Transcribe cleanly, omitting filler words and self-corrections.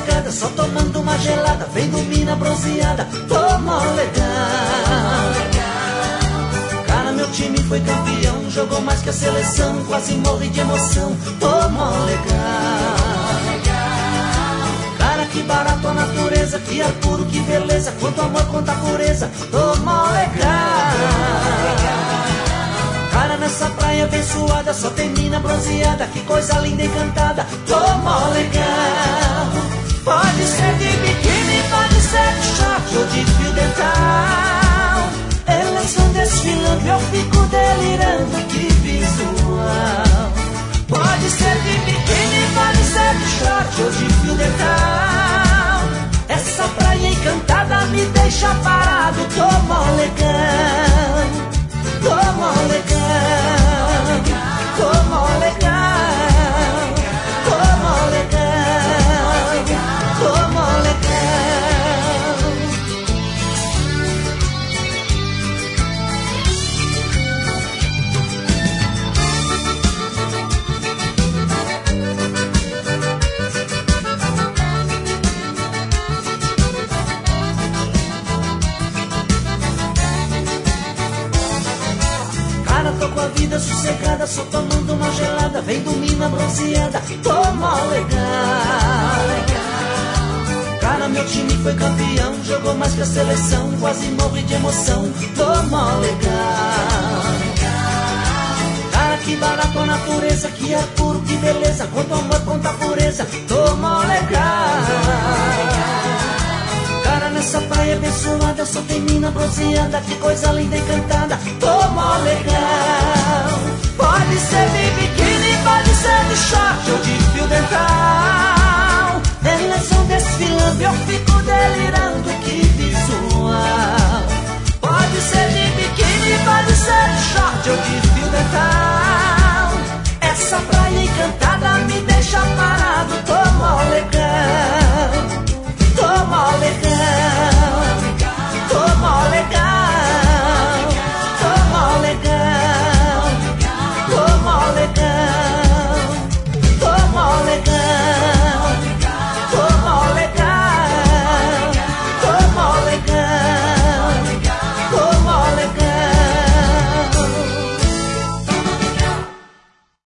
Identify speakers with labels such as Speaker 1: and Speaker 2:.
Speaker 1: sossegada, só tomando uma gelada, vendo mina bronzeada, tô mó legal. Cara, meu time foi campeão, jogou mais que a seleção, quase morri de emoção, tô mó legal. Cara, que barato a natureza, que ar puro, que beleza, quanto amor, quanta pureza, tô mó legal. Cara, nessa praia abençoada, só tem mina bronzeada, que coisa linda e encantada, tô mó legal. Pode ser de biquíni, pode ser de short ou de fio dental. Elas vão desfilando, eu fico delirando, que visual. Pode ser de biquíni, pode ser de short ou de fio dental. Essa praia encantada me deixa parado, tô mó legal. Tô mó legal, tô mó legal, tô mó legal, tô mó legal. Tô com a vida sossegada, só tomando uma gelada, vendo mina bronzeada, tô mó legal. Cara, meu time foi campeão, jogou mais que a seleção, quase morri de emoção, tô mó legal. Cara, que barato a natureza, que ar puro, que beleza, quanto amor, quanta pureza, tô mó legal. Cara, nessa praia abençoada, só tem mina bronzeada, que coisa linda e encantada, tô mó legal. Pode ser de biquíni, pode ser de short ou de fio dental. Elas vão desfilando, eu fico delirando, que visual. Pode ser de biquíni, pode ser de short ou de